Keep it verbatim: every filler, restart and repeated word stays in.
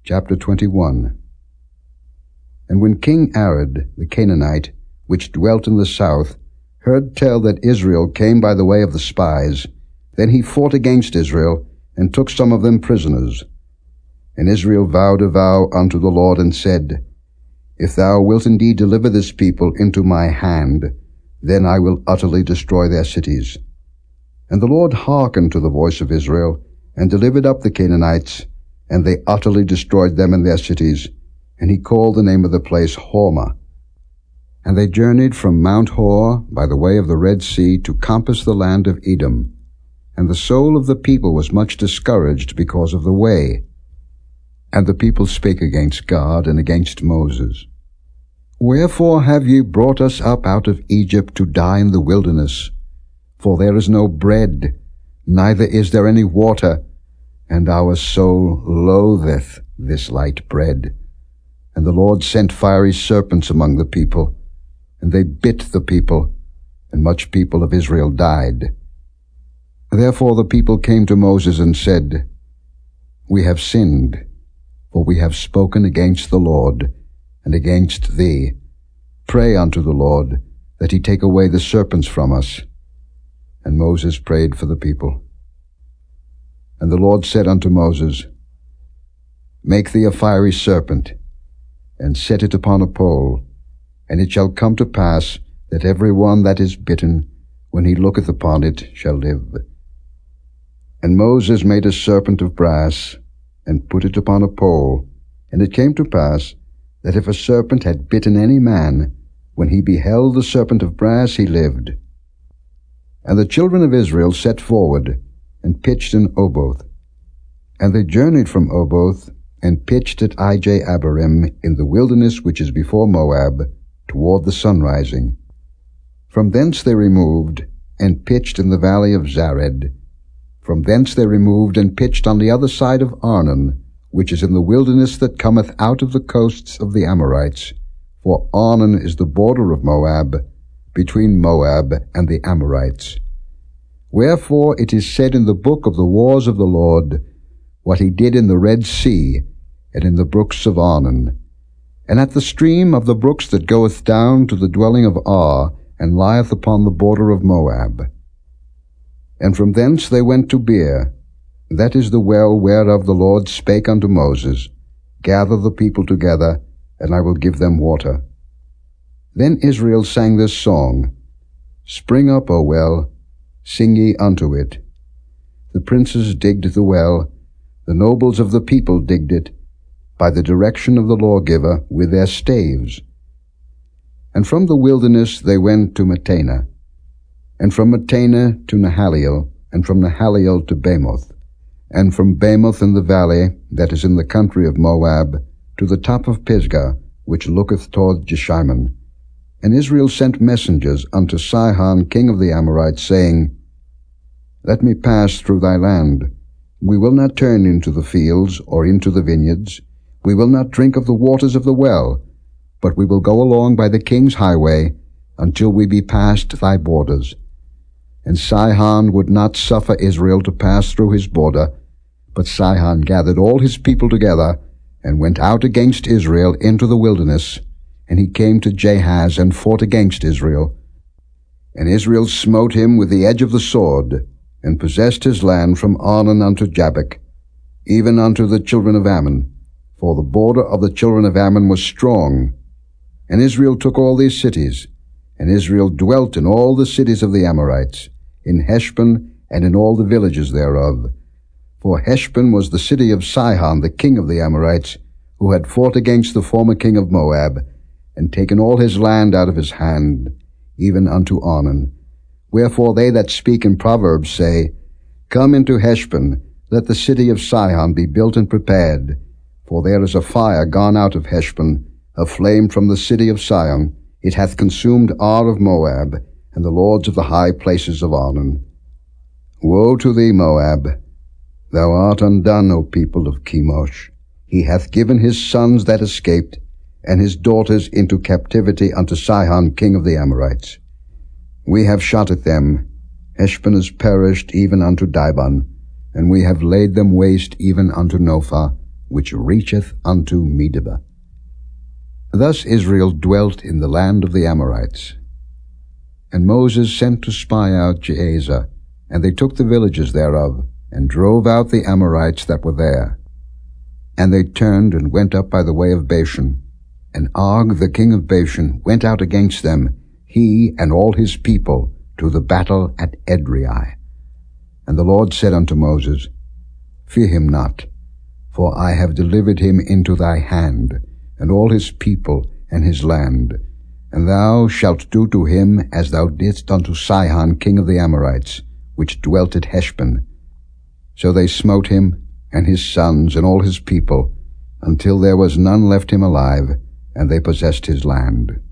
Chapter twenty-one. And when King Arad the Canaanite, which dwelt in the south, heard tell that Israel came by the way of the spies, then he fought against Israel, and took some of them prisoners. And Israel vowed a vow unto the Lord, and said, If thou wilt indeed deliver this people into my hand, then I will utterly destroy their cities. And the Lord hearkened to the voice of Israel, and delivered up the Canaanites, and they utterly destroyed them and their cities, and he called the name of the place Hormah. And they journeyed from Mount Hor by the way of the Red Sea to compass the land of Edom. And the soul of the people was much discouraged because of the way. And the people spake against God and against Moses. Wherefore have ye brought us up out of Egypt to die in the wilderness? For there is no bread, neither is there any water, and our soul loatheth this light bread. And the Lord sent fiery serpents among the people, and they bit the people, and much people of Israel died. Therefore the people came to Moses and said, We have sinned, for we have spoken against the Lord, and against thee. Pray unto the Lord, that he take away the serpents from us. And Moses prayed for the people. And the Lord said unto Moses, Make thee a fiery serpent, and set it upon a pole, and it shall come to pass that every one that is bitten, when he looketh upon it, shall live. And Moses made a serpent of brass, and put it upon a pole, and it came to pass that if a serpent had bitten any man, when he beheld the serpent of brass, he lived. And the children of Israel set forward, and pitched in Oboth. And they journeyed from Oboth, and pitched at Ije-Abarim in the wilderness which is before Moab, toward the sunrising. From thence they removed, and pitched in the valley of Zared. From thence they removed, and pitched on the other side of Arnon, which is in the wilderness that cometh out of the coasts of the Amorites. For Arnon is the border of Moab, between Moab and the Amorites. Wherefore it is said in the book of the wars of the Lord, what he did in the Red Sea, and in the brooks of Arnon, and at the stream of the brooks that goeth down to the dwelling of Ar, and lieth upon the border of Moab. And from thence they went to Beer, that is the well whereof the Lord spake unto Moses, Gather the people together, and I will give them water. Then Israel sang this song, Spring up, O well, sing ye unto it. The princes digged the well, the nobles of the people digged it, by the direction of the lawgiver with their staves. And from the wilderness they went to Mattanah, and from Mattanah to Nahaliel, and from Nahaliel to Bamoth, and from Bamoth in the valley that is in the country of Moab, to the top of Pisgah, which looketh toward Jeshimon. And Israel sent messengers unto Sihon king of the Amorites, saying, Let me pass through thy land. We will not turn into the fields or into the vineyards. We will not drink of the waters of the well, but we will go along by the king's highway until we be past thy borders. And Sihon would not suffer Israel to pass through his border, but Sihon gathered all his people together, and went out against Israel into the wilderness, and he came to Jahaz and fought against Israel. And Israel smote him with the edge of the sword, and possessed his land from Arnon unto Jabbok, even unto the children of Ammon, for the border of the children of Ammon was strong. And Israel took all these cities, and Israel dwelt in all the cities of the Amorites, in Heshbon, and in all the villages thereof. For Heshbon was the city of Sihon the king of the Amorites, who had fought against the former king of Moab, and taken all his land out of his hand, even unto Arnon. Wherefore they that speak in Proverbs say, Come into Heshbon, let the city of Sihon be built and prepared. For there is a fire gone out of Heshbon, a flame from the city of Sion. It hath consumed Ar of Moab, and the lords of the high places of Arnon. Woe to thee, Moab! Thou art undone, O people of Chemosh. He hath given his sons that escaped, and his daughters into captivity unto Sihon king of the Amorites. We have shot at them. Heshbon is perished even unto Dibon, and we have laid them waste even unto Nophah, which reacheth unto Medeba. Thus Israel dwelt in the land of the Amorites. And Moses sent to spy out Jahaziah, and they took the villages thereof, and drove out the Amorites that were there. And they turned and went up by the way of Bashan. And Og the king of Bashan went out against them, he and all his people, to the battle at Edrei. And the Lord said unto Moses, Fear him not, for I have delivered him into thy hand, and all his people and his land. And thou shalt do to him as thou didst unto Sihon king of the Amorites, which dwelt at Heshbon. So they smote him, and his sons, and all his people, until there was none left him alive, and they possessed his land.